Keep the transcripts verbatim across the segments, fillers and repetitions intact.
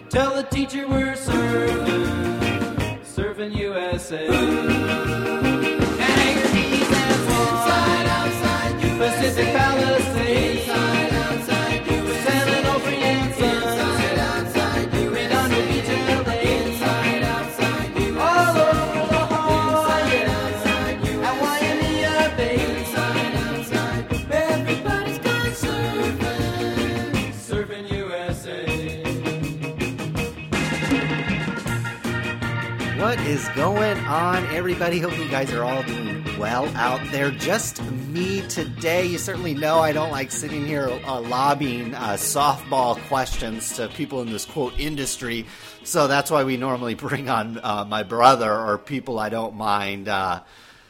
Tell the teacher we're surfing, surfing U S A. And Anchor Keys and inside, outside U S A. Pacific Palisades, inside, outside U S A. San Onofre and Sons, inside, outside U S A. Redondo Beach, L A, inside, outside U S A. All over the Hawaii, inside U S A. At Waimea Bay, inside, outside. Everybody's gone surfing, surfing U S A. What is going on, everybody? Hope you guys are all doing well out there. Just me today. You certainly know I don't like sitting here uh, lobbying uh, softball questions to people in this, quote, industry. So that's why we normally bring on uh, my brother or people I don't mind. Uh,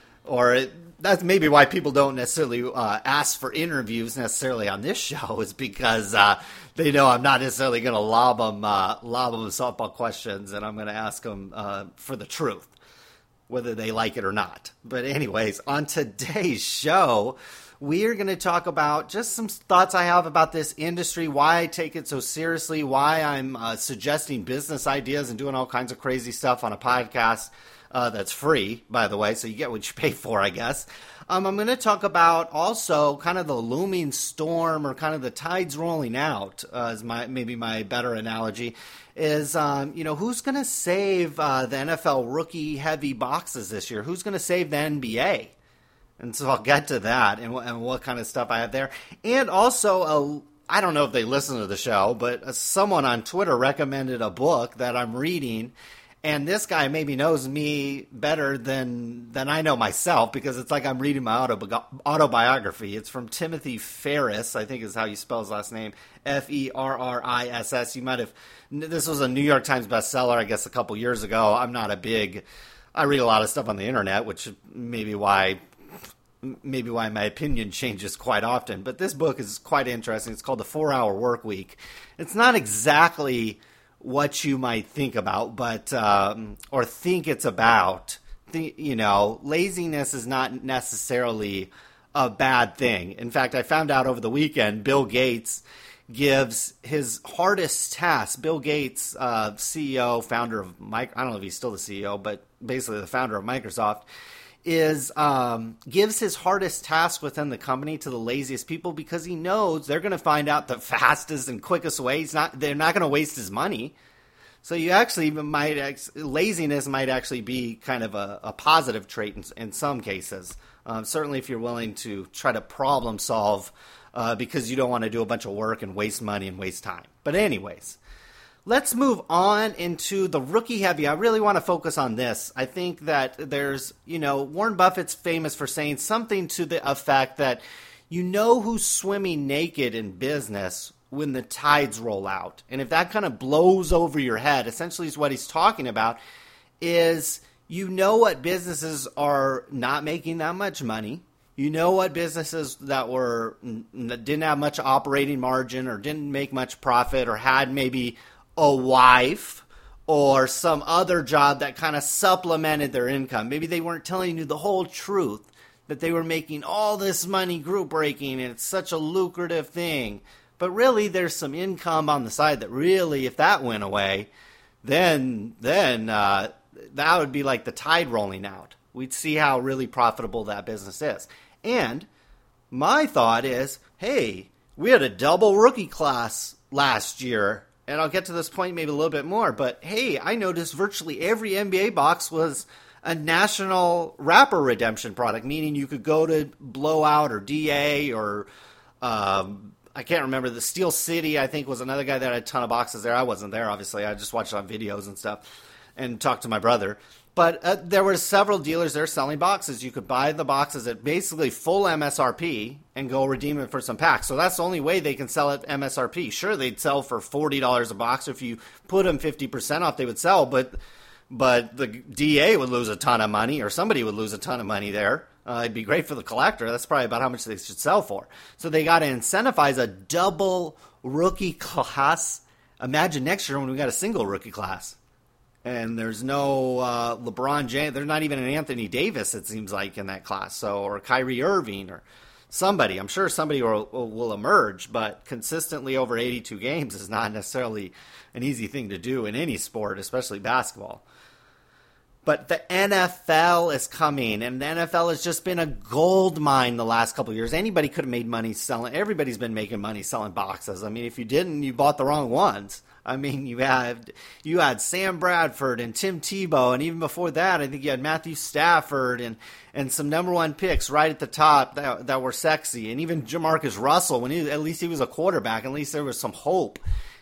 or it, that's maybe why people don't necessarily uh, ask for interviews necessarily on this show, is because uh, they know I'm not necessarily going to lob them, uh, lob them softball questions, and I'm going to ask them uh, for the truth, whether they like it or not. But anyways, on today's show, we are going to talk about just some thoughts I have about this industry, why I take it so seriously, why I'm uh, suggesting business ideas and doing all kinds of crazy stuff on a podcast. Uh, that's free, by the way, so you get what you pay for, I guess. Um, I'm going to talk about also kind of the looming storm, or kind of the tides rolling out, uh, is my maybe my better analogy, is, um, you know, who's going to save uh, the N F L rookie-heavy boxes this year? Who's going to save the N B A? And so I'll get to that and, and what kind of stuff I have there. And also, uh, I don't know if they listen to the show, but uh, someone on Twitter recommended a book that I'm reading. And this guy maybe knows me better than than I know myself, because it's like I'm reading my autobi- autobiography. It's from Timothy Ferriss, I think is how you spell his last name, F E R R I S S. You might have, this was a New York Times bestseller, I guess, a couple years ago. I'm not a big, I read a lot of stuff on the internet, which maybe why, maybe why my opinion changes quite often. But this book is quite interesting. It's called The four-Hour Work Week. It's not exactly what you might think about, but um, or think it's about. The, you know, laziness is not necessarily a bad thing. In fact, I found out over the weekend, Bill Gates gives his hardest task. Bill Gates, uh, C E O, founder of Mike, I don't know if he's still the C E O, but basically the founder of Microsoft, is um, gives his hardest task within the company to the laziest people, because he knows they're going to find out the fastest and quickest way. He's not, they're not going to waste his money. So you actually might, laziness might actually be kind of a, a positive trait in, in some cases. Um, certainly if you're willing to try to problem solve uh, because you don't want to do a bunch of work and waste money and waste time. But anyways, let's move on into the rookie heavy. I really want to focus on this. I think that there's, you know, Warren Buffett's famous for saying something to the effect that you know who's swimming naked in business when the tides roll out. And if that kind of blows over your head, essentially is what he's talking about, is you know what businesses are not making that much money. You know what businesses that were that didn't have much operating margin or didn't make much profit or had maybe a wife or some other job that kind of supplemented their income. Maybe they weren't telling you the whole truth, that they were making all this money group breaking and it's such a lucrative thing. But really there's some income on the side that really, if that went away, then then uh, that would be like the tide rolling out. We'd see how really profitable that business is. And my thought is, hey, we had a double rookie class last year. And I'll get to this point maybe a little bit more, but hey, I noticed virtually every N B A box was a national wrapper redemption product, meaning you could go to Blowout or D A or um, I can't remember, the Steel City, I think, was another guy that had a ton of boxes there. I wasn't there, obviously. I just watched it on videos and stuff and talked to my brother. But uh, there were several dealers there selling boxes. You could buy the boxes at basically full M S R P and go redeem it for some packs. So that's the only way they can sell at M S R P. Sure, they'd sell for forty dollars a box. If you put them fifty percent off, they would sell. But but the D A would lose a ton of money, or somebody would lose a ton of money there. Uh, it'd be great for the collector. That's probably about how much they should sell for. So they got to incentivize a double rookie class. Imagine next year when we got a single rookie class. And there's no uh, LeBron James. There's not even an Anthony Davis, it seems like, in that class. So, or Kyrie Irving. Or somebody. I'm sure somebody will, will emerge, but consistently over eighty-two games is not necessarily an easy thing to do in any sport, especially basketball. But the N F L is coming, and the N F L has just been a gold mine the last couple of years. Anybody could have made money selling. Everybody's been making money selling boxes. I mean, if you didn't, you bought the wrong ones. I mean, you had you had Sam Bradford and Tim Tebow, and even before that, I think you had Matthew Stafford and, and some number one picks right at the top that, that were sexy. And even Jamarcus Russell, when he, at least he was a quarterback, at least there was some hope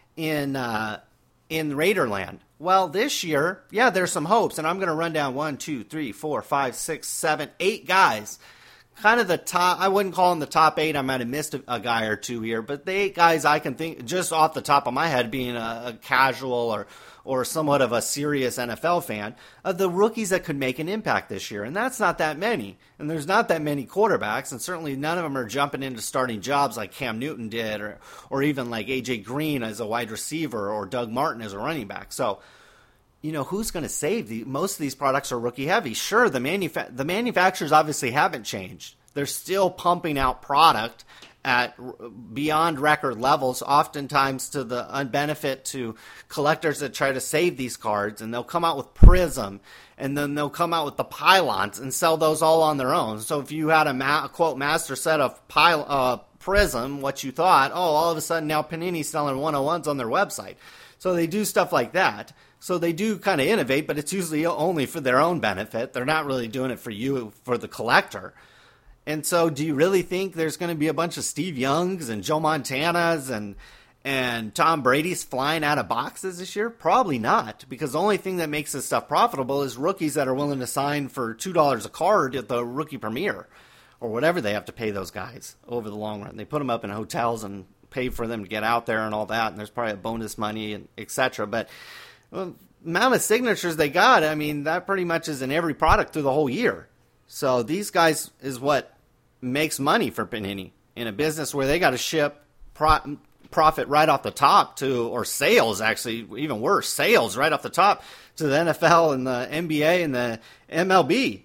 in uh, in Raiderland. Well, this year, yeah, there's some hopes, and I'm going to run down one, two, three, four, five, six, seven, eight guys. Kind of the top, I wouldn't call them the top eight. I might have missed a, a guy or two here, but the eight guys I can think, just off the top of my head, being a, a casual or or somewhat of a serious N F L fan, of the rookies that could make an impact this year. And that's not that many. And there's not that many quarterbacks, and certainly none of them are jumping into starting jobs like Cam Newton did, or or even like A J Green as a wide receiver, or Doug Martin as a running back. So, you know, who's going to save the? Most of these products are rookie heavy. Sure, the manufa- the manufacturers obviously haven't changed. They're still pumping out product at beyond record levels, oftentimes to the unbenefit to collectors that try to save these cards. And they'll come out with Prism, and then they'll come out with the Pylons and sell those all on their own. So if you had a, ma- a quote master set of Pyl- uh, Prism, what you thought, oh, all of a sudden now Panini's selling one oh ones on their website. So they do stuff like that. So they do kind of innovate, but it's usually only for their own benefit. They're not really doing it for you, for the collector. And so do you really think there's going to be a bunch of Steve Youngs and Joe Montanas and and Tom Brady's flying out of boxes this year? Probably not, because the only thing that makes this stuff profitable is rookies that are willing to sign for two dollars a card at the rookie premiere or whatever they have to pay those guys over the long run. They put them up in hotels and pay for them to get out there and all that, and there's probably a bonus money and et cetera. But well, amount of signatures they got, I mean, that pretty much is in every product through the whole year. So these guys is what makes money for Panini in a business where they got to ship pro- profit right off the top to, or sales actually, even worse, sales right off the top to the N F L and the N B A and the M L B.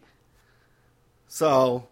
So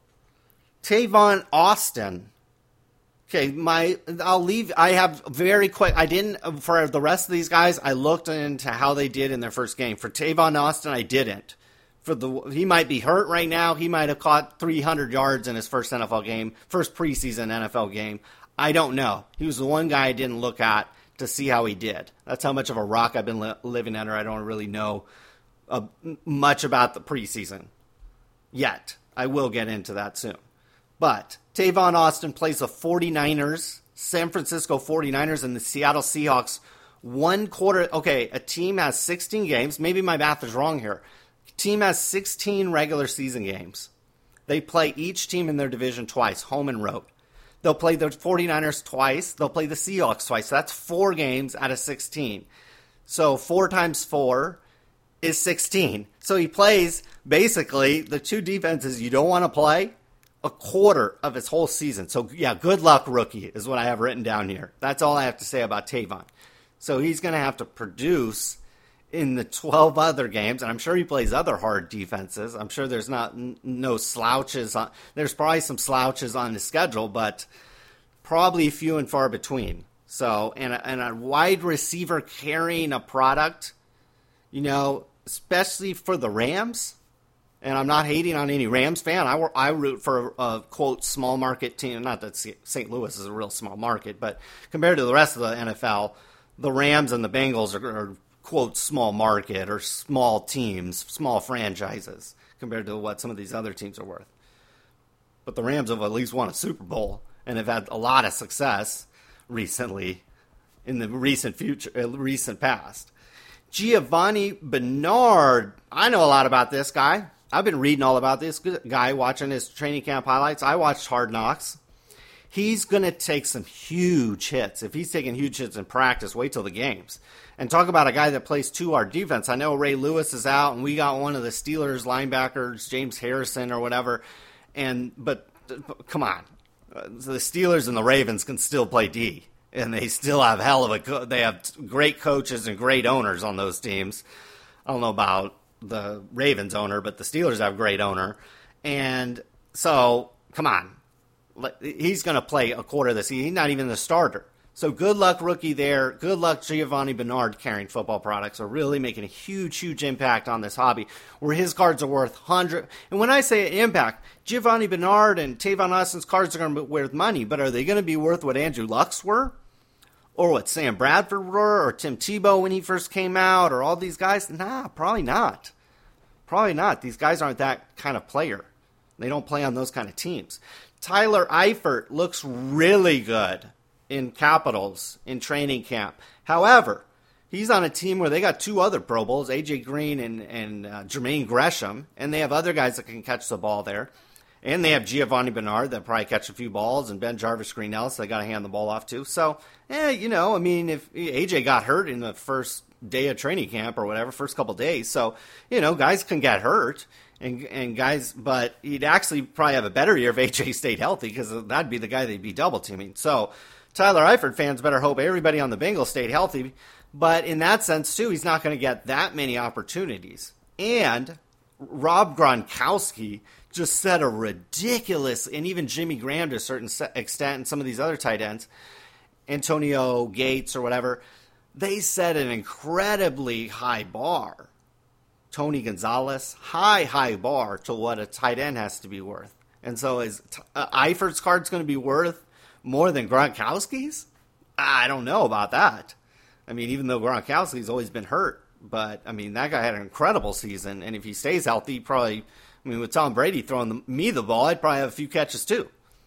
Tavon Austin. Okay, my I'll leave. I have very quick. I didn't for the rest of these guys. I looked into how they did in their first game. For Tavon Austin, I didn't. For the he might be hurt right now. He might have caught three hundred yards in his first N F L game, first preseason N F L game. I don't know. He was the one guy I didn't look at to see how he did. That's how much of a rock I've been li- living under. I don't really know uh, much about the preseason yet. I will get into that soon. But Tavon Austin plays the 49ers, San Francisco 49ers, and the Seattle Seahawks. One quarter. Okay, a team has sixteen games. Maybe my math is wrong here. Team has sixteen regular season games. They play each team in their division twice, home and road. They'll play the 49ers twice. They'll play the Seahawks twice. So that's four games out of sixteen. So four times four is sixteen. So he plays basically the two defenses you don't want to play a quarter of his whole season. So yeah, good luck, rookie, is what I have written down here. That's all I have to say about Tavon. So he's going to have to produce in the twelve other games, and I'm sure he plays other hard defenses. I'm sure there's not n- no slouches. On, there's probably some slouches on the schedule, but probably few and far between. So, and a, and a wide receiver carrying a product, you know, especially for the Rams, and I'm not hating on any Rams fan. I, I root for a, quote, small market team. Not that Saint Louis is a real small market, but compared to the rest of the N F L, the Rams and the Bengals are, are quote, small market or small teams, small franchises compared to what some of these other teams are worth. But the Rams have at least won a Super Bowl and have had a lot of success recently in the recent future, uh, recent past. Giovanni Bernard. I know a lot about this guy. I've been reading all about this guy, watching his training camp highlights. I watched Hard Knocks. He's going to take some huge hits. If he's taking huge hits in practice, wait till the games. And talk about a guy that plays two-hard defense. I know Ray Lewis is out, and we got one of the Steelers linebackers, James Harrison or whatever. And But, but come on. Uh, so the Steelers and the Ravens can still play D. And they still have hell of a co- – they have great coaches and great owners on those teams. I don't know about the Ravens owner, but the Steelers have a great owner. And so, come on. he's going to play a quarter of the season. He's not even the starter. So good luck, rookie there. Good luck, Giovanni Bernard, carrying football products. Are really making a huge, huge impact on this hobby, where his cards are worth one hundred. And when I say impact, Giovanni Bernard and Tavon Austin's cards are going to be worth money, but are they going to be worth what Andrew Luck's were? Or what Sam Bradford were? Or Tim Tebow when he first came out? Or all these guys? Nah, probably not. Probably not. These guys aren't that kind of player. They don't play on those kind of teams. Tyler Eifert looks really good in Capitals in training camp. However, he's on a team where they got two other Pro Bowls, A J Green and, and uh, Jermaine Gresham, and they have other guys that can catch the ball there. And they have Giovanni Bernard that probably catch a few balls, and Ben Jarvis Green Ellis they got to hand the ball off to. So, eh, you know, I mean, if A J got hurt in the first day of training camp or whatever, first couple days, so, you know, guys can get hurt. And and guys, but he'd actually probably have a better year if A J stayed healthy, because that'd be the guy they'd be double teaming. So Tyler Eifert fans better hope everybody on the Bengals stayed healthy. But in that sense, too, he's not going to get that many opportunities. And Rob Gronkowski just set a ridiculous, and even Jimmy Graham to a certain extent, and some of these other tight ends, Antonio Gates or whatever, they set an incredibly high bar. Tony Gonzalez, high, high bar to what a tight end has to be worth. And so is uh, Eifert's card's going to be worth more than Gronkowski's? I don't know about that. I mean, even though Gronkowski's always been hurt, but, I mean, that guy had an incredible season, and if he stays healthy, probably, I mean, with Tom Brady throwing the, me the ball, I'd probably have a few catches too.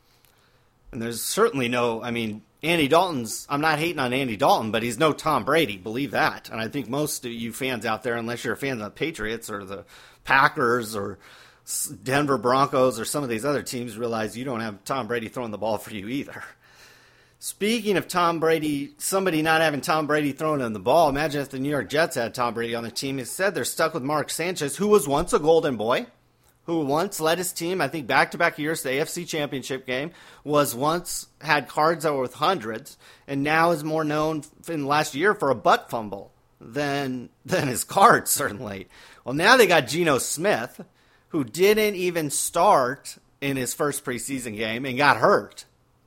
And there's certainly no, I mean, Andy Dalton's, I'm not hating on Andy Dalton, but he's no Tom Brady, believe that. And I think most of you fans out there, unless you're a fan of the Patriots or the Packers or Denver Broncos or some of these other teams, realize you don't have Tom Brady throwing the ball for you either. Speaking of Tom Brady, somebody not having Tom Brady throwing in the ball, imagine if the New York Jets had Tom Brady on the team. Instead, they're stuck with Mark Sanchez, who was once a golden boy, who once led his team, I think, back-to-back years to the A F C Championship game, was once had cards that were worth hundreds, and now is more known in the last year for a butt fumble than than his cards, certainly. Well, now they got Geno Smith, who didn't even start in his first preseason game and got hurt.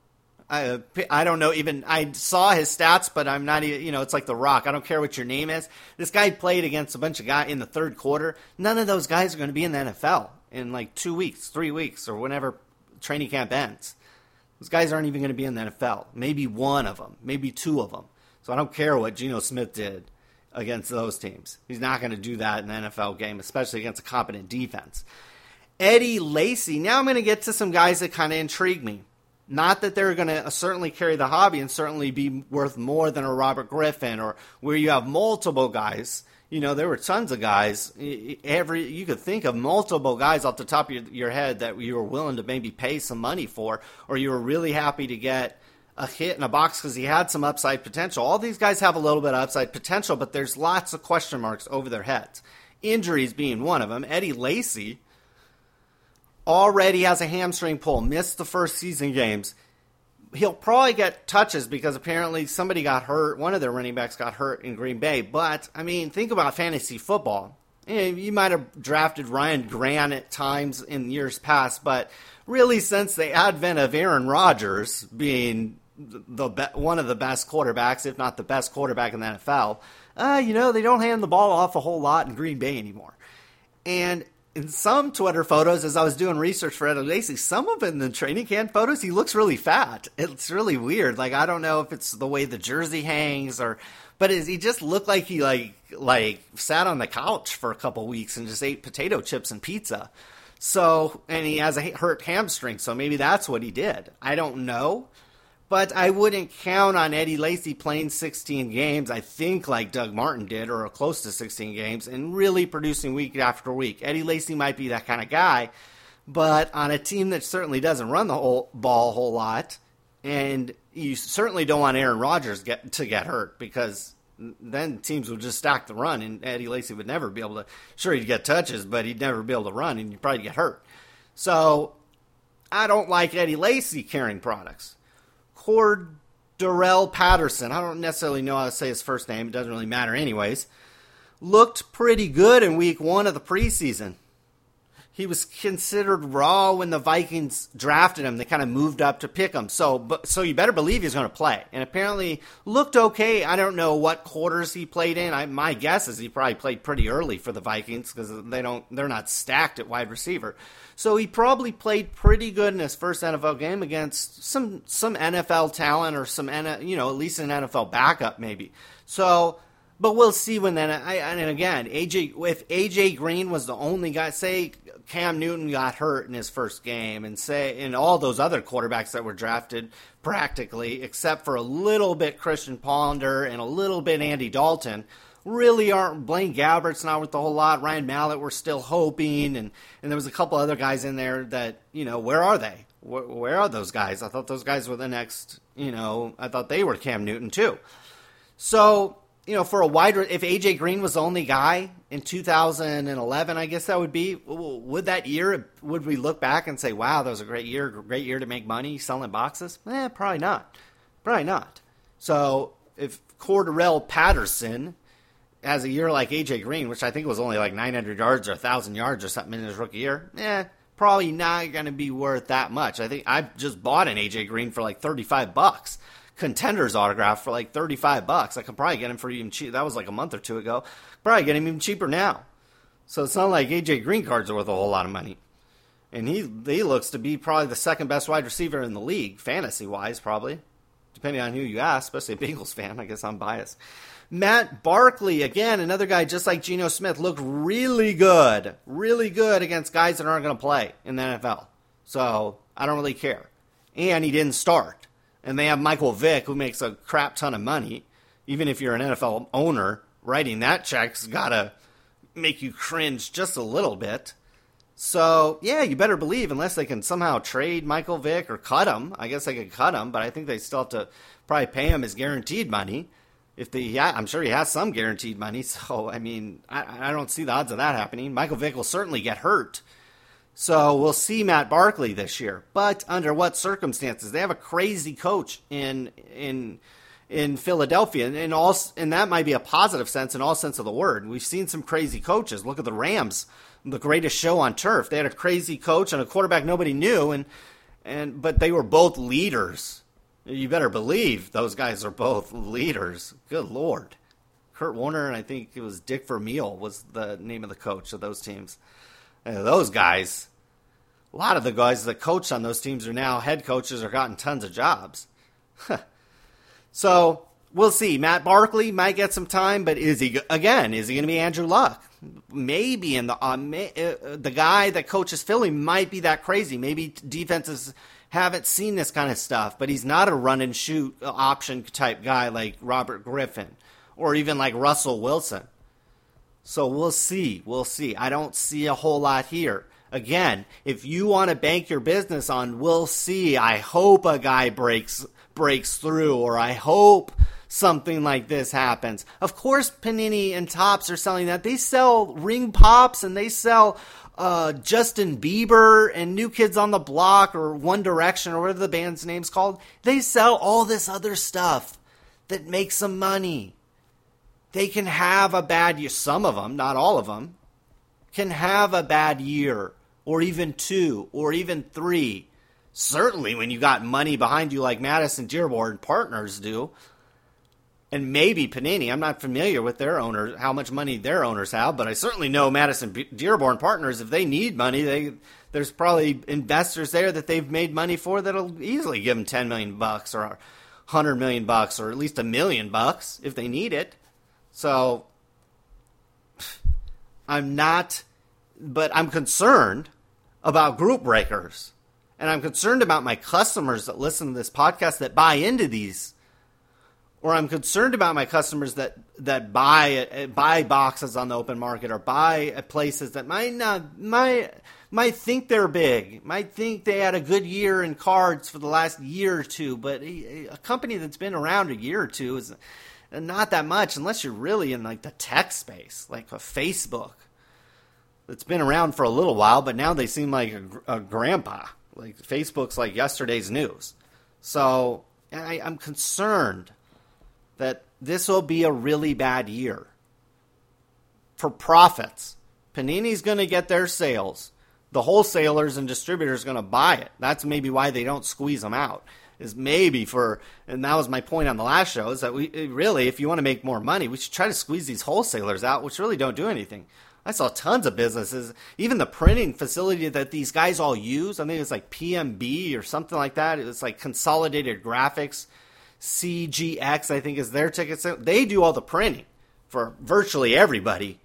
I, I don't know even, I saw his stats, but I'm not even, you know, it's like The Rock. I don't care what your name is. This guy played against a bunch of guys in the third quarter. None of those guys are going to be in the N F L in like two weeks, three weeks, or whenever training camp ends. Those guys aren't even going to be in the N F L. Maybe one of them, maybe two of them. So I don't care what Geno Smith did against those teams. He's not going to do that in the N F L game, especially against a competent defense. Eddie Lacy. Now I'm going to get to some guys that kind of intrigue me. Not that they're going to certainly carry the hobby and certainly be worth more than a Robert Griffin, or where you have multiple guys. You know, there were tons of guys. Every you could think of multiple guys off the top of your, your head that you were willing to maybe pay some money for, or you were really happy to get a hit in a box because he had some upside potential. All these guys have a little bit of upside potential, but there's lots of question marks over their heads. Injuries being one of them. Eddie Lacy already has a hamstring pull, missed the first season games. He'll probably get touches because apparently somebody got hurt. One of their running backs got hurt in Green Bay. But, I mean, think about fantasy football. You might have drafted Ryan Grant at times in years past, but really since the advent of Aaron Rodgers being the be- one of the best quarterbacks, if not the best quarterback in the N F L, uh, you know, they don't hand the ball off a whole lot in Green Bay anymore. And in some Twitter photos, as I was doing research for Eddie Lacy, some of in the training camp photos, he looks really fat. It's really weird. Like, I don't know if it's the way the jersey hangs or, but is he just looked like he like like sat on the couch for a couple weeks and just ate potato chips and pizza. So, and he has a hurt hamstring, so maybe that's what he did. I don't know. But I wouldn't count on Eddie Lacy playing sixteen games, I think like Doug Martin did, or close to sixteen games, and really producing week after week. Eddie Lacy might be that kind of guy, but on a team that certainly doesn't run the whole ball a whole lot, and you certainly don't want Aaron Rodgers get, to get hurt, because then teams would just stack the run, and Eddie Lacy would never be able to, sure, he'd get touches, but he'd never be able to run, and you'd probably get hurt. So I don't like Eddie Lacy carrying products. Cordarrelle Patterson, I don't necessarily know how to say his first name, it doesn't really matter anyways, looked pretty good in week one of the preseason. He was considered raw when the Vikings drafted him. They kind of moved up to pick him. So, but, so you better believe he's going to play. And apparently looked okay. I don't know what quarters he played in. I, my guess is he probably played pretty early for the Vikings because they don't, they're not stacked at wide receiver. So he probably played pretty good in his first N F L game against some some N F L talent or some, you know, at least an N F L backup maybe. So, but we'll see when then. I, and again, A J, if A J Green was the only guy, say Cam Newton got hurt in his first game, and say and all those other quarterbacks that were drafted practically, except for a little bit Christian Ponder and a little bit Andy Dalton, really aren't. Blaine Gabbert's not worth a whole lot. Ryan Mallett, we're still hoping, and, and there was a couple other guys in there that, you know, where are they? Where, where are those guys? I thought those guys were the next, you know, I thought they were Cam Newton too. So, you know, for a wide, if A J Green was the only guy in two thousand eleven, I guess that would be, would that year, would we look back and say, wow, that was a great year, great year to make money selling boxes? Eh, probably not. Probably not. So if Cordarrelle Patterson has a year like A J Green, which I think was only like nine hundred yards or one thousand yards or something in his rookie year, eh, probably not going to be worth that much. I think I just bought an A J Green for like thirty-five bucks. Contenders autograph for like thirty-five bucks. I could probably get him for even cheap. That was like a month or two ago. Probably get him even cheaper now. So it's not like A J Green cards are worth a whole lot of money. And he he looks to be probably the second best wide receiver in the league, fantasy-wise probably, depending on who you ask, especially a Bengals fan. I guess I'm biased. Matt Barkley, again, another guy just like Geno Smith, looked really good, really good against guys that aren't going to play in the N F L. So I don't really care. And he didn't start. And they have Michael Vick, who makes a crap ton of money. Even if you're an N F L owner, writing that check's got to make you cringe just a little bit. So, yeah, you better believe, unless they can somehow trade Michael Vick or cut him. I guess they could cut him, but I think they still have to probably pay him his guaranteed money. If the, yeah, I'm sure he has some guaranteed money. So, I mean, I, I don't see the odds of that happening. Michael Vick will certainly get hurt. So we'll see Matt Barkley this year. But under what circumstances? They have a crazy coach in in in Philadelphia. And, in all, and that might be a positive sense in all sense of the word. We've seen some crazy coaches. Look at the Rams, the greatest show on turf. They had a crazy coach and a quarterback nobody knew, and and but they were both leaders. You better believe those guys are both leaders. Good Lord. Kurt Warner and I think it was Dick Vermeil was the name of the coach of those teams. And those guys, a lot of the guys that coached on those teams are now head coaches or gotten tons of jobs. So we'll see. Matt Barkley might get some time, but is he, again, is he going to be Andrew Luck? Maybe. And the, uh, may, uh, the guy that coaches Philly might be that crazy. Maybe defenses haven't seen this kind of stuff, but he's not a run and shoot option type guy like Robert Griffin or even like Russell Wilson. So we'll see. We'll see. I don't see a whole lot here. Again, if you want to bank your business on we'll see, I hope a guy breaks breaks through, or I hope something like this happens. Of course, Panini and Topps are selling that. They sell Ring Pops and they sell uh, Justin Bieber and New Kids on the Block or One Direction or whatever the band's name's called. They sell all this other stuff that makes some money. They can have a bad year. Some of them, not all of them, can have a bad year or even two or even three. Certainly when you got money behind you like Madison Dearborn Partners do, and maybe Panini. I'm not familiar with their owners, how much money their owners have, but I certainly know Madison Dearborn Partners, if they need money, they there's probably investors there that they've made money for that'll easily give them ten million bucks or one hundred million bucks or at least a million bucks if they need it. So, I'm not, but I'm concerned about group breakers. And I'm concerned about my customers that listen to this podcast that buy into these. Or I'm concerned about my customers that, that buy buy boxes on the open market or buy at places that might not, might, might think they're big, might think they had a good year in cards for the last year or two. But a, a company that's been around a year or two is not that much unless you're really in like the tech space, like a Facebook that's been around for a little while, but now they seem like a, a grandpa. Like Facebook's like yesterday's news. So I, I'm concerned that this will be a really bad year for profits. Panini's going to get their sales. the wholesalers and distributors going to buy it. That's maybe why they don't squeeze them out. Is maybe for, and that was my point on the last show, is that we really, if you want to make more money, we should try to squeeze these wholesalers out, which really don't do anything. I saw tons of businesses, even the printing facility that these guys all use. I think it's like P M B or something like that. It's like Consolidated Graphics, C G X, I think is their ticket. They do all the printing for virtually everybody.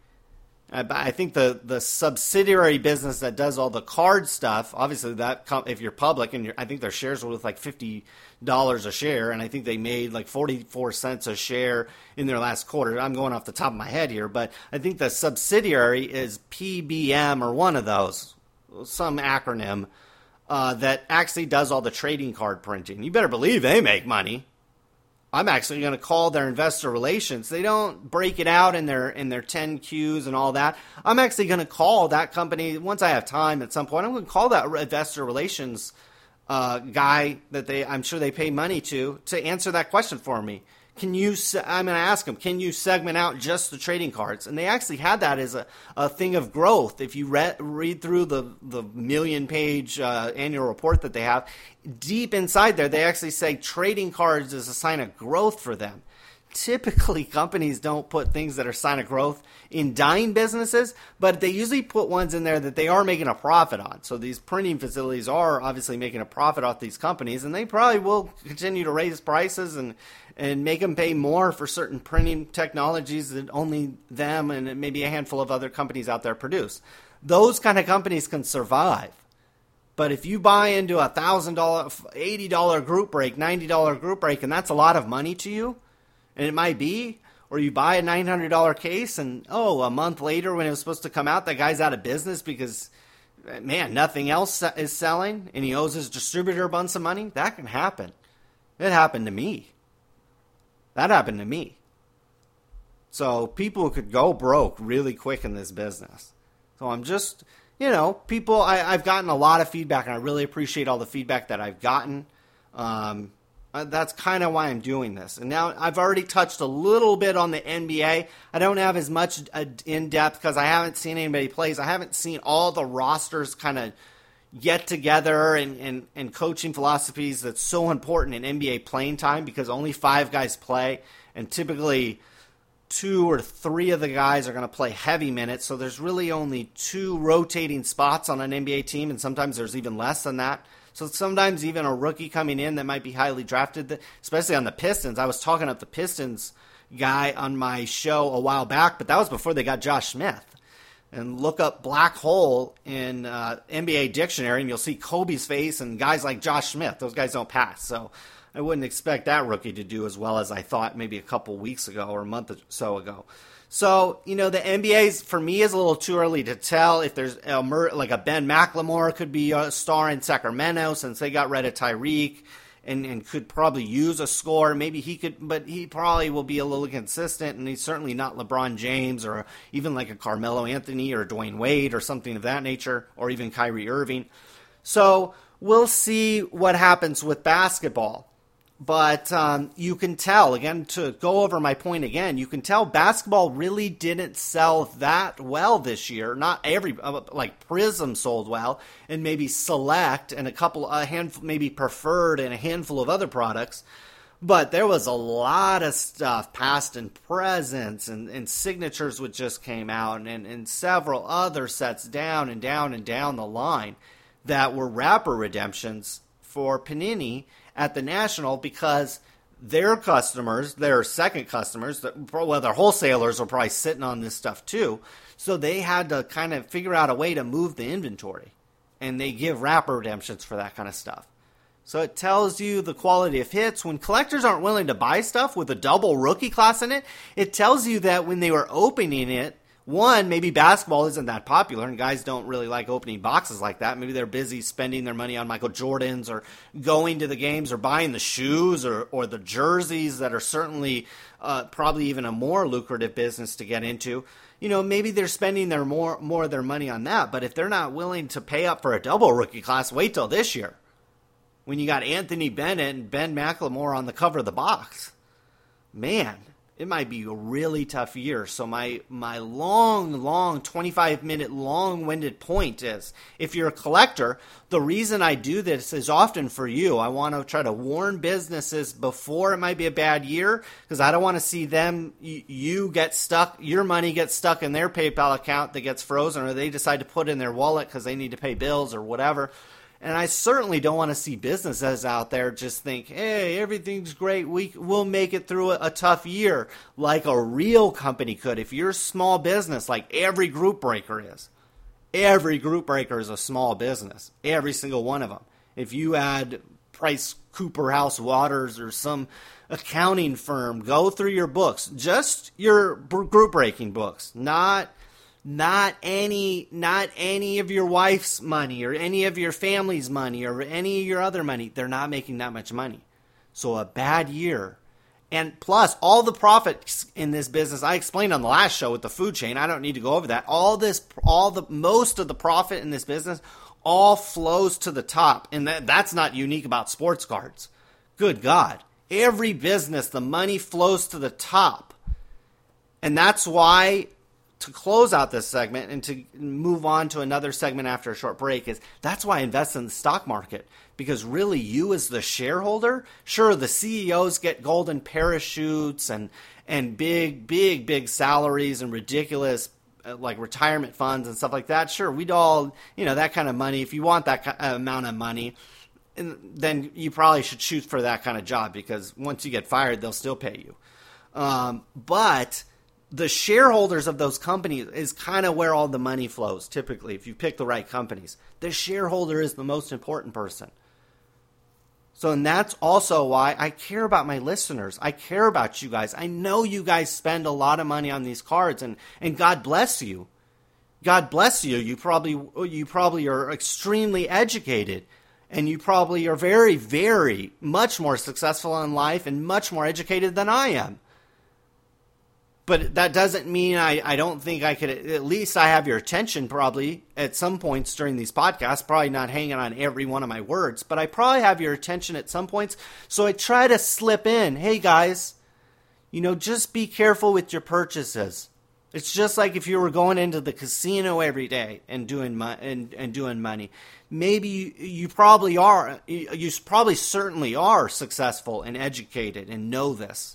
I think the, the subsidiary business that does all the card stuff, obviously that if you're public, and you're, I think their shares were worth like fifty dollars a share, and I think they made like forty-four cents a share in their last quarter. I'm going off the top of my head here, but I think the subsidiary is P B M or one of those, some acronym, uh, that actually does all the trading card printing. You better believe they make money. I'm actually going to call their investor relations. They don't break it out in their in their ten Qs and all that. I'm actually going to call that company once I have time at some point. I'm going to call that investor relations uh, guy that they I'm sure they pay money to to answer that question for me. Can you? I'm going to ask them. Can you segment out just the trading cards? And they actually had that as a, a thing of growth. If you read read through the the million page uh, annual report that they have, deep inside there, they actually say trading cards is a sign of growth for them. Typically, companies don't put things that are sign of growth in dying businesses, but they usually put ones in there that they are making a profit on. So these printing facilities are obviously making a profit off these companies, and they probably will continue to raise prices and and make them pay more for certain printing technologies that only them and maybe a handful of other companies out there produce. Those kind of companies can survive. But if you buy into a one thousand dollars, eighty dollars group break, ninety dollars group break, and that's a lot of money to you, and it might be, or you buy a nine hundred dollars case and, oh, a month later when it was supposed to come out, that guy's out of business because, man, nothing else is selling and he owes his distributor a bunch of money, that can happen. It happened to me. That happened to me. So people could go broke really quick in this business. So I'm just, you know, people, I, I've gotten a lot of feedback, and I really appreciate all the feedback that I've gotten. Um, that's kind of why I'm doing this. And now I've already touched a little bit on the N B A. I don't have as much in depth because I haven't seen anybody plays. I haven't seen all the rosters kind of get together and, and, and coaching philosophies that's so important in N B A playing time, because only five guys play, and typically two or three of the guys are going to play heavy minutes. So there's really only two rotating spots on an N B A team, and sometimes there's even less than that. So sometimes even a rookie coming in that might be highly drafted, especially on the Pistons. I was talking up the Pistons guy on my show a while back, but that was before they got Josh Smith. And look up black hole in uh, N B A dictionary, and you'll see Kobe's face and guys like Josh Smith. Those guys don't pass. So I wouldn't expect that rookie to do as well as I thought maybe a couple weeks ago or a month or so ago. So, you know, the N B A's, for me, is a little too early to tell. If there's a, like a Ben McLemore could be a star in Sacramento since they got rid of Tyreek. And, and could probably use a score. Maybe he could, but he probably will be a little consistent, and he's certainly not LeBron James or even like a Carmelo Anthony or Dwayne Wade or something of that nature, or even Kyrie Irving. So we'll see what happens with basketball. But um, you can tell, again, to go over my point again, you can tell basketball really didn't sell that well this year. Not every, like Prism sold well, and maybe Select and a couple, a handful, maybe Preferred and a handful of other products. But there was a lot of stuff, past and presents, and, and signatures which just came out, and, and several other sets down and down and down the line that were wrapper redemptions for Panini at the National, because their customers, their second customers, well, their wholesalers are probably sitting on this stuff too. So they had to kind of figure out a way to move the inventory, and they give wrapper redemptions for that kind of stuff. So it tells you the quality of hits. When collectors aren't willing to buy stuff with a double rookie class in it, it tells you that when they were opening it, one, maybe basketball isn't that popular and guys don't really like opening boxes like that. Maybe they're busy spending their money on Michael Jordans or going to the games or buying the shoes or, or the jerseys that are certainly uh, probably even a more lucrative business to get into. You know, maybe they're spending their more, more of their money on that. But if they're not willing to pay up for a double rookie class, wait till this year when you got Anthony Bennett and Ben McLemore on the cover of the box. Man, It might be a really tough year. So my my long, long, twenty-five minute long-winded point is, if you're a collector, the reason I do this is often for you. I want to try to warn businesses before it might be a bad year, because I don't want to see them, you get stuck, your money gets stuck in their PayPal account that gets frozen, or they decide to put it in their wallet because they need to pay bills or whatever. And I certainly don't want to see businesses out there just think, hey, everything's great. We, we'll make it through a, a tough year like a real company could. If you're a small business, like every group breaker is, every group breaker is a small business, every single one of them. If you add Price Cooper House Waters or some accounting firm, go through your books, just your group breaking books, not Not any, not any of your wife's money or any of your family's money or any of your other money. They're not making that much money. So a bad year. And plus, all the profits in this business, I explained on the last show with the food chain. I don't need to go over that. All this, all the, most of the profit in this business all flows to the top. And that, that's not unique about sports cards. Good God. Every business, the money flows to the top. And that's why, to close out this segment and to move on to another segment after a short break, is that's why I invest in the stock market. Because really, you as the shareholder, sure, the C E Os get golden parachutes and and big, big, big salaries and ridiculous uh, like retirement funds and stuff like that. Sure, we'd all, you know, that kind of money. If you want that kind of amount of money, and then you probably should shoot for that kind of job, because once you get fired, they'll still pay you. Um, but the shareholders of those companies is kind of where all the money flows, typically, if you pick the right companies. The shareholder is the most important person. So, and that's also why I care about my listeners. I care about you guys. I know you guys spend a lot of money on these cards, and, and God bless you. God bless you. You probably, you probably are extremely educated, and you probably are very, very much more successful in life and much more educated than I am. But that doesn't mean I, I don't think I could, at least I have your attention probably at some points during these podcasts, probably not hanging on every one of my words, but I probably have your attention at some points. So I try to slip in, hey guys, you know, just be careful with your purchases. It's just like if you were going into the casino every day and doing mo- and, and doing money. Maybe you, you probably are, you probably certainly are successful and educated and know this.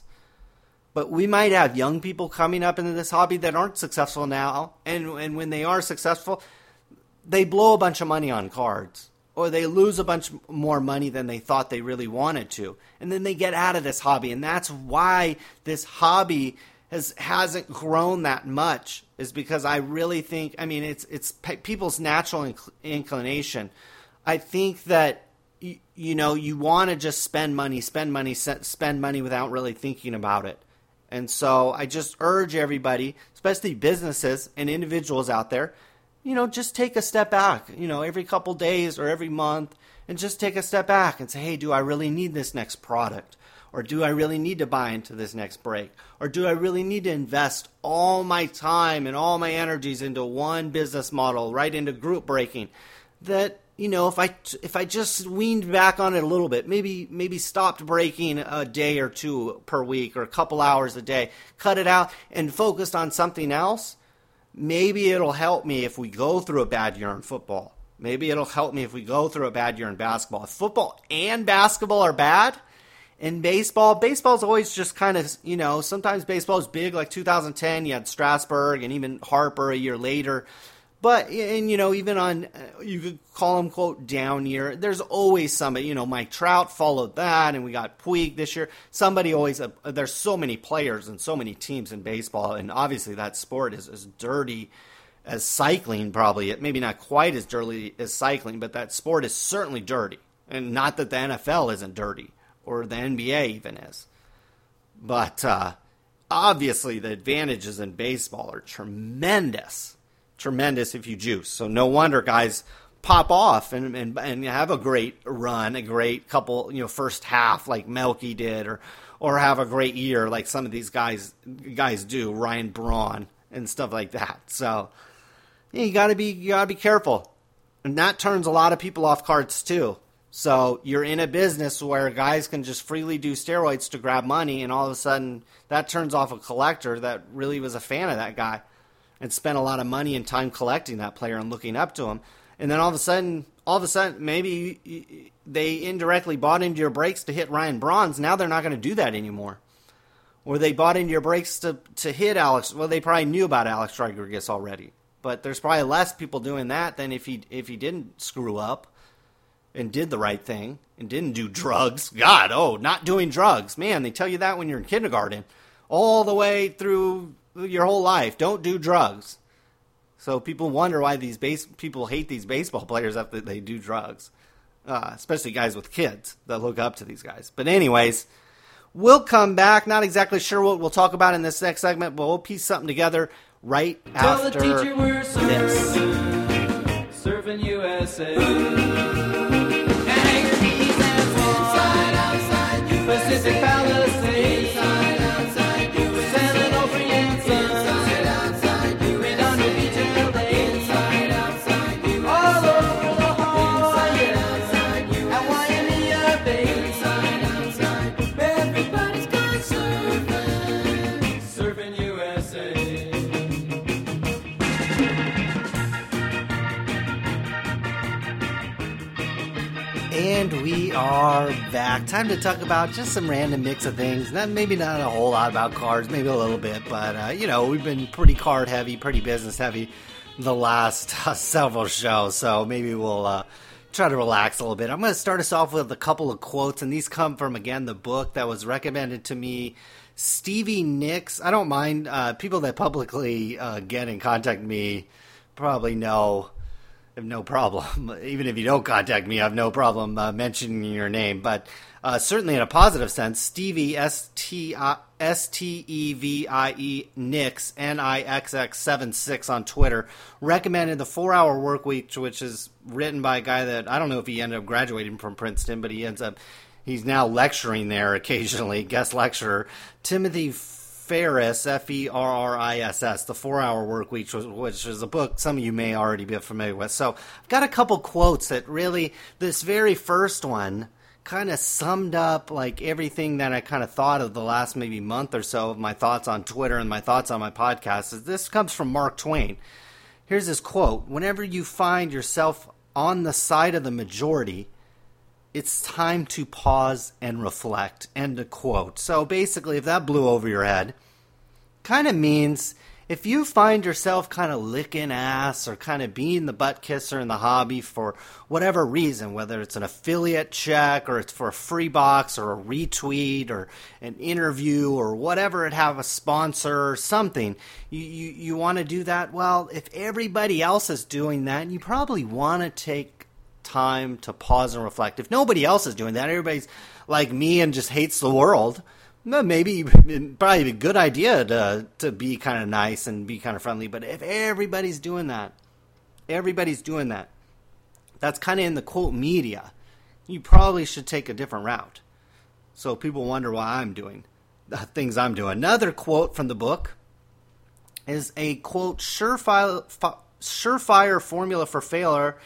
But we might have young people coming up into this hobby that aren't successful now. And, and when they are successful, they blow a bunch of money on cards. Or they lose a bunch more money than they thought they really wanted to. And then they get out of this hobby. And that's why this hobby has, hasn't grown that much. Is because I really think, I mean, it's, it's people's natural inc- inclination. I think that, you, you know, you want to just spend money, spend money, spend money without really thinking about it. And so I just urge everybody, especially businesses and individuals out there, you know, just take a step back, you know, every couple days or every month, and just take a step back and say, hey, do I really need this next product? Or do I really need to buy into this next break? Or do I really need to invest all my time and all my energies into one business model, right into group breaking? That, you know, if I if I just weaned back on it a little bit, maybe maybe stopped breaking a day or two per week or a couple hours a day, cut it out and focused on something else, maybe it'll help me if we go through a bad year in football. Maybe it'll help me if we go through a bad year in basketball. If football and basketball are bad, in baseball, baseball's always just kind of, you know, sometimes baseball is big, like two thousand ten, you had Strasburg and even Harper a year later. But, and, you know, even on, you could call them, quote, down year, there's always somebody, you know, Mike Trout followed that, and we got Puig this year. Somebody always, uh, there's so many players and so many teams in baseball, and obviously that sport is as dirty as cycling, probably. Maybe not quite as dirty as cycling, but that sport is certainly dirty. And not that the N F L isn't dirty, or the N B A even is. But uh, obviously the advantages in baseball are tremendous. Tremendous if you juice. So no wonder guys pop off and, and and have a great run, a great couple, you know, first half like Melky did, or or have a great year like some of these guys guys do, Ryan Braun and stuff like that. So yeah, you gotta be you gotta be careful. And that turns a lot of people off cards too. So you're in a business where guys can just freely do steroids to grab money, and all of a sudden that turns off a collector that really was a fan of that guy and spent a lot of money and time collecting that player and looking up to him. And then all of a sudden, all of a sudden, maybe they indirectly bought into your breaks to hit Ryan Braun's. Now they're not going to do that anymore. Or they bought into your breaks to, to hit Alex. Well, they probably knew about Alex Rodriguez already. But there's probably less people doing that than if he if he didn't screw up and did the right thing and didn't do drugs. God, oh, not doing drugs. Man, they tell you that when you're in kindergarten. All the way through your whole life. Don't do drugs. So people wonder why these base people hate these baseball players after they do drugs. Uh, especially guys with kids that look up to these guys. But anyways, we'll come back. Not exactly sure what we'll talk about in this next segment, but we'll piece something together right Tell after the teacher we're this. serving, serving U S A. And Anchor Keys and Inside, outside, U S A. Pacific Palisades. Inside, outside, U S A. San Onofre and Sons. Inside, outside, U S A. Redondo Beach, L A. Inside, outside, U S A. All over the Hawaii. Inside, U S A. At Waimea Bay. Inside, outside, everybody's gone surfing, serving U S A. And we are back. Time to talk about just some random mix of things. Not, maybe not a whole lot about cards, maybe a little bit, but, uh, you know, we've been pretty card heavy, pretty business heavy the last uh, several shows, so maybe we'll uh, try to relax a little bit. I'm going to start us off with a couple of quotes, and these come from, again, the book that was recommended to me, Stevie Nicks. I don't mind. Uh, people that publicly uh, get in contact with me probably know. I have no problem. Even if you don't contact me, I have no problem uh, mentioning your name. But uh, certainly in a positive sense, Stevie, S T E V I E, Nicks, N I X X seven six on Twitter, recommended the four-hour work week, which is written by a guy that, I don't know if he ended up graduating from Princeton, but he ends up, he's now lecturing there occasionally, guest lecturer, Timothy Ferriss, F E R R I S S, The four-Hour Work Week, which, which is a book some of you may already be familiar with. So I've got a couple quotes that really, this very first one kind of summed up like everything that I kind of thought of the last maybe month or so of my thoughts on Twitter and my thoughts on my podcast. This comes from Mark Twain. Here's his quote: "Whenever you find yourself on the side of the majority, it's time to pause and reflect." End of quote. So basically, if that blew over your head, kind of means if you find yourself kind of licking ass or kind of being the butt kisser in the hobby for whatever reason, whether it's an affiliate check or it's for a free box or a retweet or an interview or whatever, it have a sponsor or something, you, you, you want to do that. Well, if everybody else is doing that, you probably want to take time to pause and reflect. If nobody else is doing that, everybody's like me and just hates the world, maybe it'd probably be a good idea to to be kind of nice and be kind of friendly. But if everybody's doing that, everybody's doing that, that's kind of in the quote media, you probably should take a different route. So people wonder why I'm doing the things I'm doing. Another quote from the book is a quote, surefire, surefire formula for failure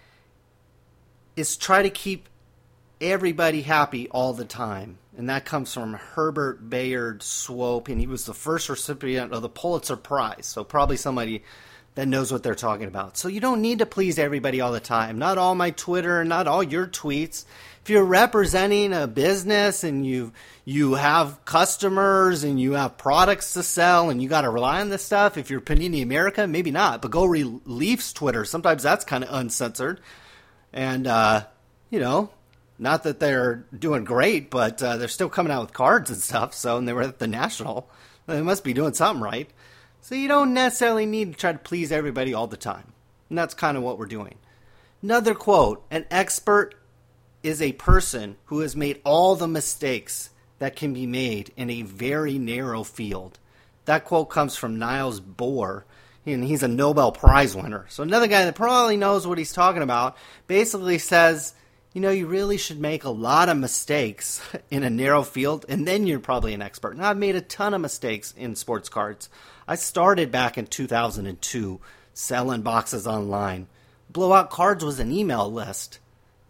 is try to keep everybody happy all the time. And that comes from Herbert Bayard Swope, and he was the first recipient of the Pulitzer Prize. So probably somebody that knows what they're talking about. So you don't need to please everybody all the time. Not all my Twitter, not all your tweets. If you're representing a business and you you have customers and you have products to sell and you got to rely on this stuff, if you're Panini America, maybe not. But go read Leafs Twitter. Sometimes that's kind of uncensored. And, uh, you know, not that they're doing great, but uh, they're still coming out with cards and stuff. So, and they were at the National. They must be doing something right. So you don't necessarily need to try to please everybody all the time. And that's kind of what we're doing. Another quote: an expert is a person who has made all the mistakes that can be made in a very narrow field. That quote comes from Niels Bohr, and he's a Nobel Prize winner. So another guy that probably knows what he's talking about basically says, you know, you really should make a lot of mistakes in a narrow field, and then you're probably an expert. And I've made a ton of mistakes in sports cards. I started back in two thousand two selling boxes online. Blowout Cards was an email list.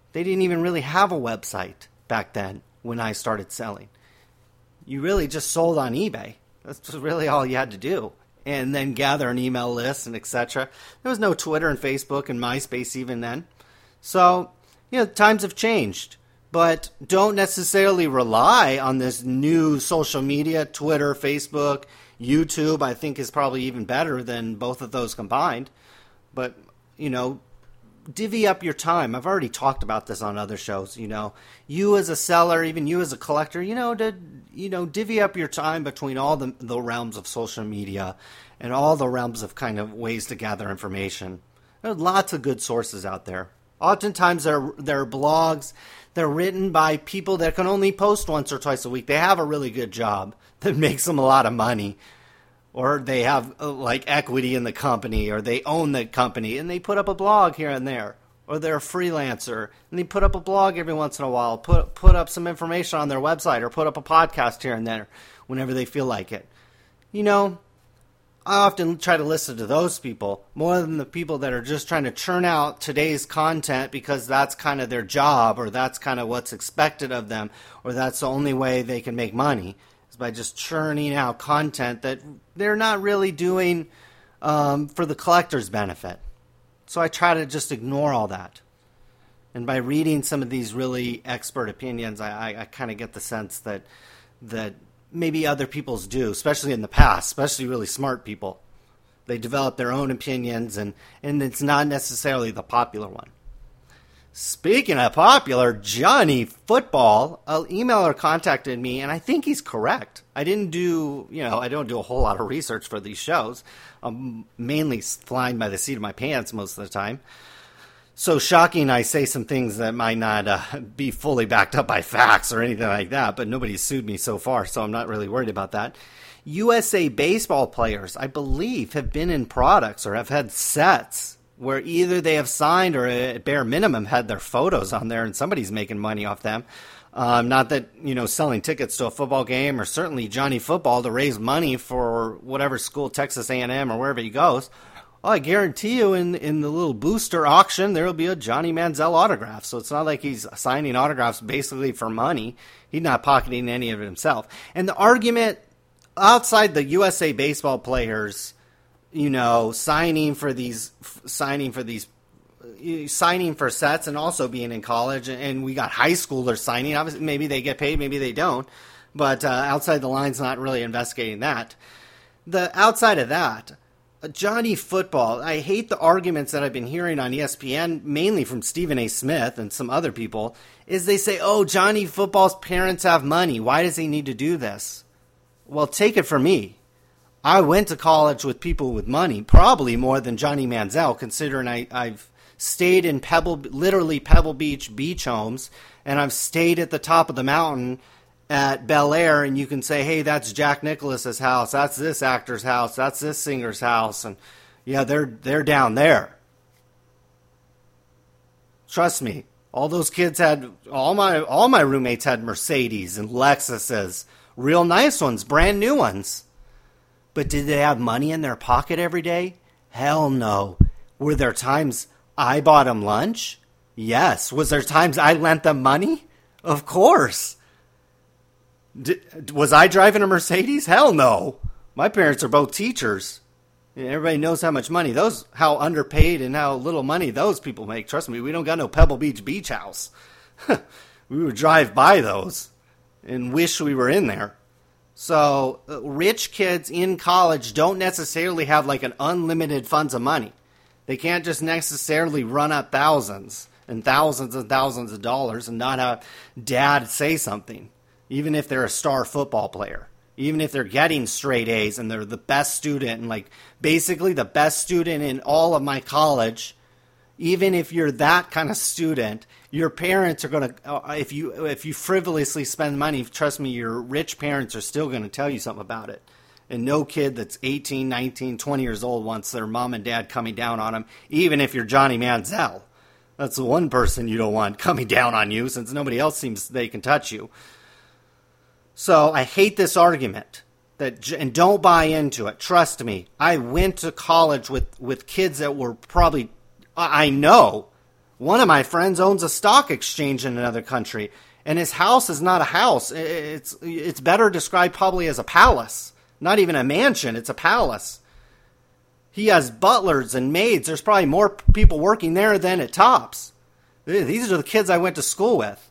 They didn't even really have a website back then when I started selling. You really just sold on eBay. That's really all you had to do. And then gather an email list and et cetera. There was no Twitter and Facebook and MySpace even then. So, you know, times have changed. But don't necessarily rely on this new social media, Twitter, Facebook, YouTube, I think is probably even better than both of those combined. But, you know, divvy up your time. I've already talked about this on other shows, you know. You as a seller, even you as a collector, you know, to, you know, divvy up your time between all the, the realms of social media and all the realms of kind of ways to gather information. There are lots of good sources out there. Oftentimes they're, they're blogs. They're written by people that can only post once or twice a week. They have a really good job that makes them a lot of money. Or they have uh, like equity in the company, or they own the company, and they put up a blog here and there. Or they're a freelancer, and they put up a blog every once in a while, put put up some information on their website, or put up a podcast here and there whenever they feel like it. You know, I often try to listen to those people more than the people that are just trying to churn out today's content because that's kind of their job, or that's kind of what's expected of them, or that's the only way they can make money, is by just churning out content that they're not really doing um, for the collector's benefit. So I try to just ignore all that. And by reading some of these really expert opinions, I, I, I kind of get the sense that that maybe other people's do, especially in the past, especially really smart people. They develop their own opinions, and, and it's not necessarily the popular one. Speaking of popular, Johnny Football, an emailer contacted me, and I think he's correct. I didn't do, you know, I don't do a whole lot of research for these shows. I'm mainly flying by the seat of my pants most of the time. So shocking, I say some things that might not uh, be fully backed up by facts or anything like that, but nobody's sued me so far, so I'm not really worried about that. U S A baseball players, I believe, have been in products or have had sets where either they have signed or at bare minimum had their photos on there, and somebody's making money off them. Um, not that, you know, selling tickets to a football game, or certainly Johnny Football to raise money for whatever school, Texas A and M or wherever he goes. Oh, I guarantee you in, in the little booster auction, there will be a Johnny Manziel autograph. So it's not like he's signing autographs basically for money. He's not pocketing any of it himself. And the argument outside the U S A baseball players, you know, signing for these, signing for these, signing for sets and also being in college, and we got high schoolers signing. Obviously, maybe they get paid, maybe they don't. But uh, outside the lines, not really investigating that. The outside of that, Johnny Football, I hate the arguments that I've been hearing on E S P N, mainly from Stephen A. Smith and some other people, is they say, oh, Johnny Football's parents have money. Why does he need to do this? Well, take it from me. I went to college with people with money, probably more than Johnny Manziel, considering I, I've stayed in Pebble, literally Pebble Beach beach homes, and I've stayed at the top of the mountain at Bel Air, and you can say, hey, that's Jack Nicklaus's house, that's this actor's house, that's this singer's house, and yeah, they're they're down there. Trust me, all those kids had, all my all my roommates had Mercedes and Lexuses, real nice ones, brand new ones. But did they have money in their pocket every day? Hell no. Were there times I bought them lunch? Yes. Was there times I lent them money? Of course. Did, was I driving a Mercedes? Hell no. My parents are both teachers. And everybody knows how much money those, how underpaid and how little money those people make. Trust me, we don't got no Pebble Beach beach house. We would drive by those and wish we were in there. So uh, rich kids in college don't necessarily have like an unlimited funds of money. They can't just necessarily run up thousands and thousands and thousands of dollars and not have dad say something. Even if they're a star football player, even if they're getting straight A's and they're the best student and like basically the best student in all of my college, even if you're that kind of student, your parents are going to, uh, if you if you frivolously spend money, trust me, your rich parents are still going to tell you something about it. And no kid that's eighteen, nineteen, twenty years old wants their mom and dad coming down on them, even if you're Johnny Manziel. That's the one person you don't want coming down on you, since nobody else seems they can touch you. So I hate this argument, that, and don't buy into it. Trust me, I went to college with, with kids that were probably, I know, One of my friends owns a stock exchange in another country, and his house is not a house. It's it's better described probably as a palace. Not even a mansion, it's a palace. He has butlers and maids. There's probably more people working there than at Tops. These are the kids I went to school with.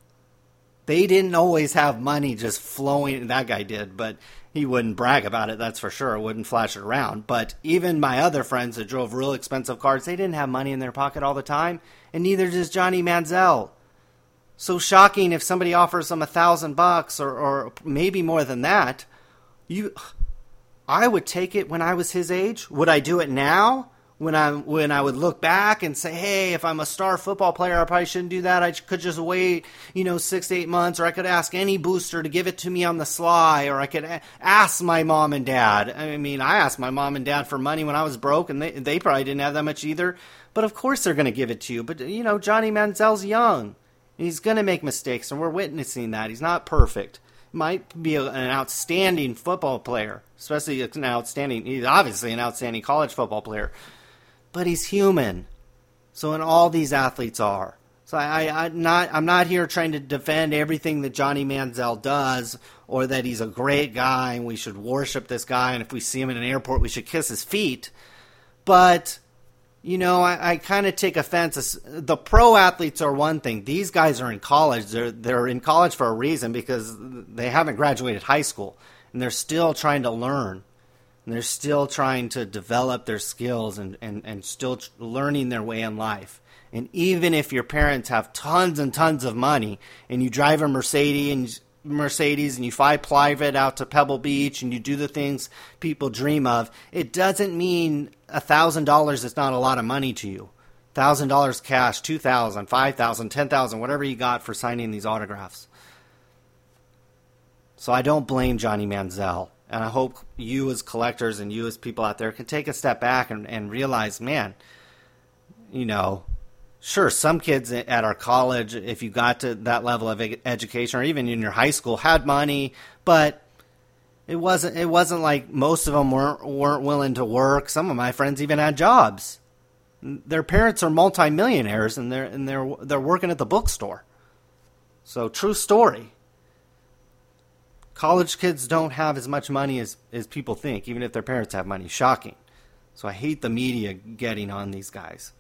They didn't always have money just flowing. That guy did, but he wouldn't brag about it, that's for sure. Wouldn't flash it around. But even my other friends that drove real expensive cars, they didn't have money in their pocket all the time, and neither does Johnny Manziel. So shocking if somebody offers them a thousand bucks or, or maybe more than that. You, I would take it when I was his age. Would I do it now? When I when I would look back and say, hey, if I'm a star football player, I probably shouldn't do that. I could just wait, you know, six to eight months, or I could ask any booster to give it to me on the sly, or I could a- ask my mom and dad. I mean, I asked my mom and dad for money when I was broke, and they, they probably didn't have that much either. But of course they're going to give it to you. But, you know, Johnny Manziel's young. He's going to make mistakes, and we're witnessing that. He's not perfect. Might be a, an outstanding football player, especially an outstanding, he's obviously an outstanding college football player. But he's human. So, and all these athletes are. So I, I, I'm not, I'm not here trying to defend everything that Johnny Manziel does, or that he's a great guy and we should worship this guy, and if we see him in an airport, we should kiss his feet. But, you know, I, I kind of take offense. The pro athletes are one thing. These guys are in college. They're, they're in college for a reason, because they haven't graduated high school, and they're still trying to learn. And they're still trying to develop their skills and, and, and still tr- learning their way in life. And even if your parents have tons and tons of money, and you drive a Mercedes and Mercedes and you fly private out to Pebble Beach and you do the things people dream of, it doesn't mean a thousand dollars is not a lot of money to you. Thousand dollars cash, two thousand, five thousand, ten thousand, whatever you got for signing these autographs. So I don't blame Johnny Manziel. And I hope you as collectors and you as people out there can take a step back and, and realize, man, you know, sure, some kids at our college, if you got to that level of education, or even in your high school, had money, but it wasn't it wasn't like most of them weren't weren't willing to work. Some of my friends even had jobs. Their parents are multimillionaires, and they're and they're they're working at the bookstore. So, true story. College kids don't have as much money as, as people think, even if their parents have money. Shocking. So I hate the media getting on these guys.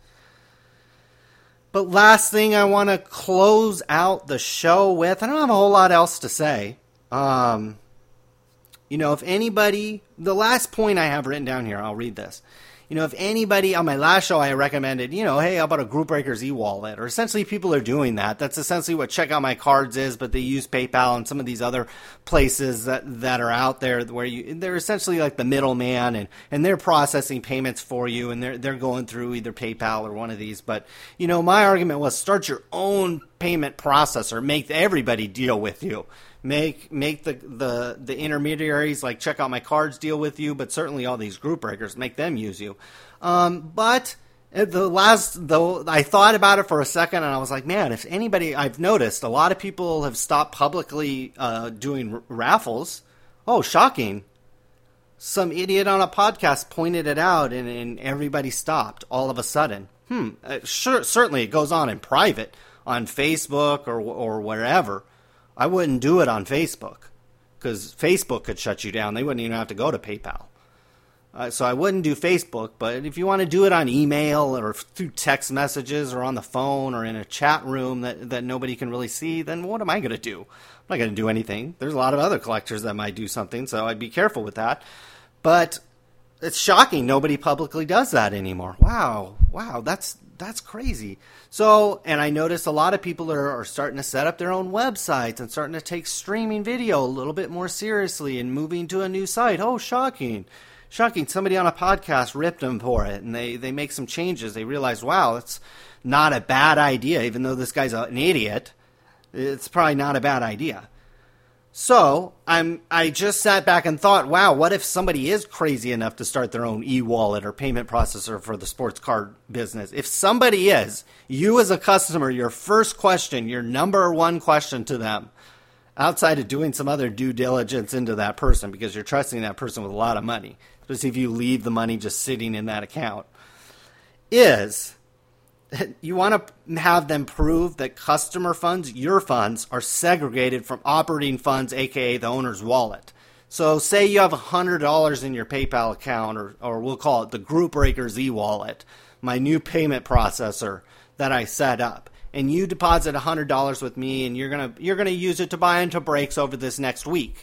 But last thing I want to close out the show with, I don't have a whole lot else to say. Um, you know, if anybody, the last point I have written down here, I'll read this. You know, if anybody, on my last show I recommended, you know, hey, how about a Group Breakers e-wallet? Or essentially people are doing that. That's essentially what Check Out My Cards is, but they use PayPal and some of these other places that, that are out there where you, they're essentially like the middleman, and, and they're processing payments for you, and they're, they're going through either PayPal or one of these. But, you know, my argument was start your own payment processor, make everybody deal with you. Make make the, the, the intermediaries like Check Out My Cards deal with you, but certainly all these Group Breakers, make them use you. Um, but the last, though, I thought about it for a second, and I was like, man, if anybody, I've noticed a lot of people have stopped publicly uh, doing r- raffles. Oh, shocking. Some idiot on a podcast pointed it out, and, and everybody stopped all of a sudden. Hmm, uh, sure, certainly it goes on in private, on Facebook or or wherever. I wouldn't do it on Facebook, because Facebook could shut you down. They wouldn't even have to go to PayPal. Uh, so I wouldn't do Facebook, but if you want to do it on email or through text messages or on the phone or in a chat room that, that nobody can really see, then what am I going to do? I'm not going to do anything. There's a lot of other collectors that might do something, so I'd be careful with that. But it's shocking nobody publicly does that anymore. Wow, wow, that's that's crazy. So, and I noticed a lot of people are, are starting to set up their own websites and starting to take streaming video a little bit more seriously and moving to a new site. Oh, shocking. Shocking. Somebody on a podcast ripped them for it, and they, they make some changes. They realize, wow, it's not a bad idea. Even though this guy's an idiot, it's probably not a bad idea. So I'm I just sat back and thought, wow, what if somebody is crazy enough to start their own e-wallet or payment processor for the sports card business? If somebody is, you as a customer, your first question, your number one question to them, outside of doing some other due diligence into that person, because you're trusting that person with a lot of money, especially if you leave the money just sitting in that account, is, you want to have them prove that customer funds, your funds, are segregated from operating funds, aka the owner's wallet. So say you have one hundred dollars in your PayPal account, or, or we'll call it the Group Breakers e-wallet, my new payment processor that I set up. And you deposit one hundred dollars with me, and you're going to you're gonna use it to buy into breaks over this next week.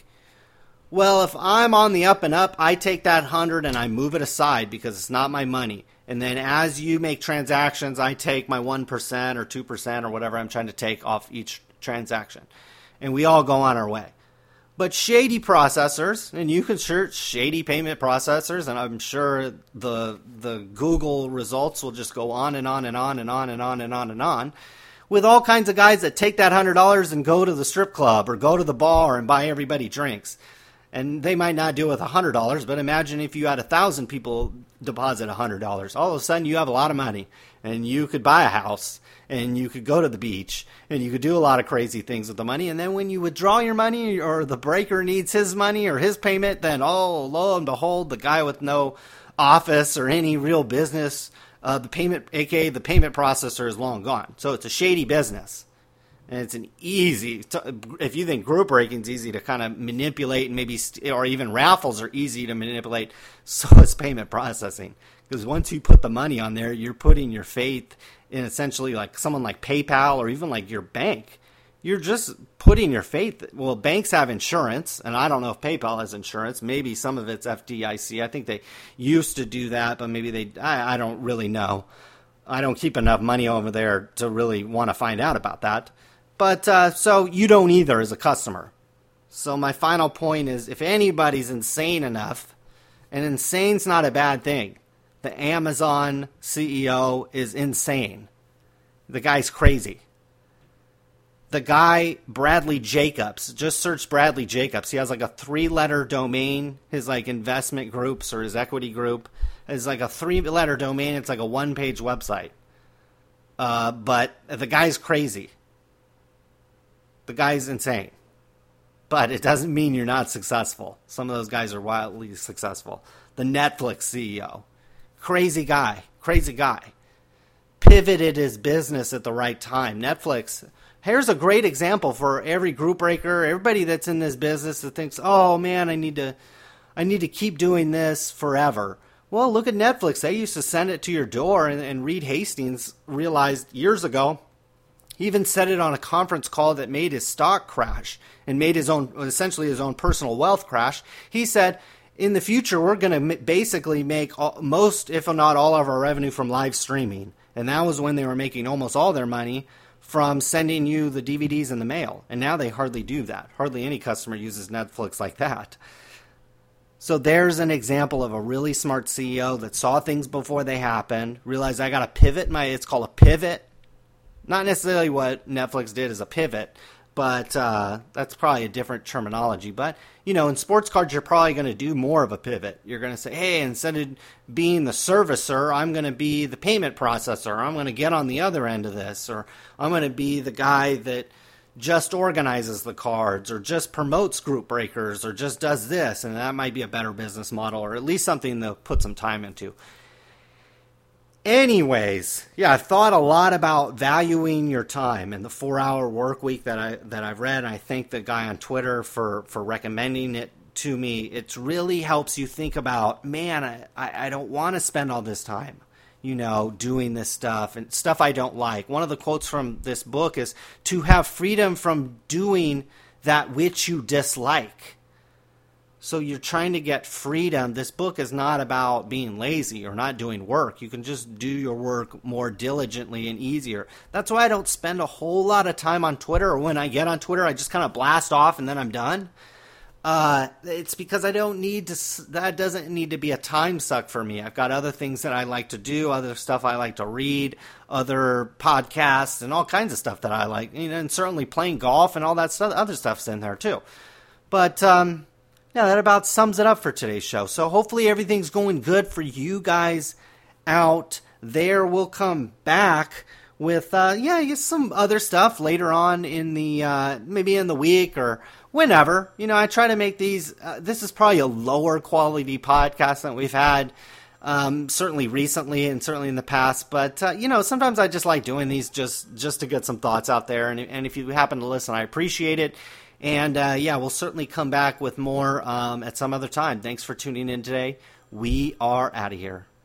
Well, if I'm on the up and up, I take that one hundred and I move it aside because it's not my money. And then as you make transactions, I take my one percent or two percent or whatever I'm trying to take off each transaction. And we all go on our way. But shady processors, and you can search shady payment processors, and I'm sure the the Google results will just go on and on and on and on and on and on and on, with all kinds of guys that take that one hundred dollars and go to the strip club or go to the bar and buy everybody drinks. And they might not do it with one hundred dollars, but imagine if you had one thousand people deposit one hundred dollars. All of a sudden, you have a lot of money, and you could buy a house, and you could go to the beach, and you could do a lot of crazy things with the money. And then when you withdraw your money, or the breaker needs his money or his payment, then, oh, lo and behold, the guy with no office or any real business, uh, the payment, aka the payment processor, is long gone. So it's a shady business. And it's an easy, if you think group breaking is easy to kind of manipulate, and maybe, or even raffles are easy to manipulate, so is payment processing. Because once you put the money on there, you're putting your faith in essentially like someone like PayPal or even like your bank. You're just putting your faith. Well, banks have insurance, and I don't know if PayPal has insurance. Maybe some of it's F D I C. I think they used to do that, but maybe they, I, I don't really know. I don't keep enough money over there to really want to find out about that. But uh, so you don't either as a customer. So my final point is, if anybody's insane enough, and insane's not a bad thing. The Amazon C E O is insane. The guy's crazy. The guy, Bradley Jacobs, just search Bradley Jacobs. He has like a three-letter domain. His like investment groups or his equity group is like a three-letter domain. It's like a one-page website. Uh, but the guy's crazy. The guy's insane. But it doesn't mean you're not successful. Some of those guys are wildly successful. The Netflix C E O. Crazy guy. Crazy guy. Pivoted his business at the right time. Netflix. Here's a great example for every group breaker, everybody that's in this business that thinks, oh man, I need to I need to keep doing this forever. Well, look at Netflix. They used to send it to your door, and, and Reed Hastings realized years ago, he even said it on a conference call that made his stock crash and made his own, essentially his own personal wealth crash. He said, in the future, we're going to basically make all, most, if not all, of our revenue from live streaming. And that was when they were making almost all their money from sending you the D V Ds in the mail. And now they hardly do that. Hardly any customer uses Netflix like that. So there's an example of a really smart C E O that saw things before they happened, realized I got to pivot my, it's called a pivot. Not necessarily what Netflix did as a pivot, but uh, that's probably a different terminology. But, you know, in sports cards, you're probably going to do more of a pivot. You're going to say, hey, instead of being the servicer, I'm going to be the payment processor. I'm going to get on the other end of this. Or I'm going to be the guy that just organizes the cards or just promotes group breakers or just does this. And that might be a better business model, or at least something to put some time into. Anyways, yeah, I've thought a lot about valuing your time and the four-hour work week that I that I've read. And I thank the guy on Twitter for, for recommending it to me. It really helps you think about, man, I, I don't want to spend all this time, you know, doing this stuff and stuff I don't like. One of the quotes from this book is to have freedom from doing that which you dislike. So you're trying to get freedom. This book is not about being lazy or not doing work. You can just do your work more diligently and easier. That's why I don't spend a whole lot of time on Twitter, or when I get on Twitter, I just kind of blast off and then I'm done. Uh, it's because I don't need to, that doesn't need to be a time suck for me. I've got other things that I like to do, other stuff I like to read, other podcasts, and all kinds of stuff that I like. You know, and certainly playing golf and all that stuff, other stuff's in there too. But, um, yeah, that about sums it up for today's show. So hopefully everything's going good for you guys out there. We'll come back with, uh, yeah, just some other stuff later on in the, uh, maybe in the week or whenever. You know, I try to make these, uh, this is probably a lower quality podcast than we've had Um, certainly recently and certainly in the past, but uh, you know, sometimes I just like doing these just just to get some thoughts out there. And, and if you happen to listen, I appreciate it. And uh, yeah, we'll certainly come back with more um, at some other time. Thanks for tuning in today. We are out of here.